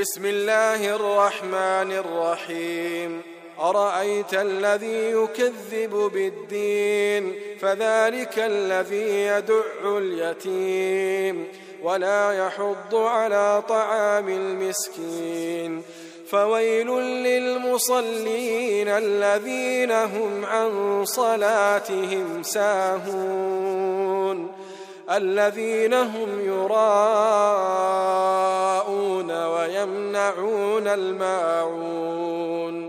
بسم الله الرحمن الرحيم. أرأيت الذي يكذب بالدين فذلك الذي يدع اليتيم ولا يحض على طعام المسكين. فويل للمصلين الذين هم عن صلاتهم ساهون الذين هم يراءون ويمنعون الماعون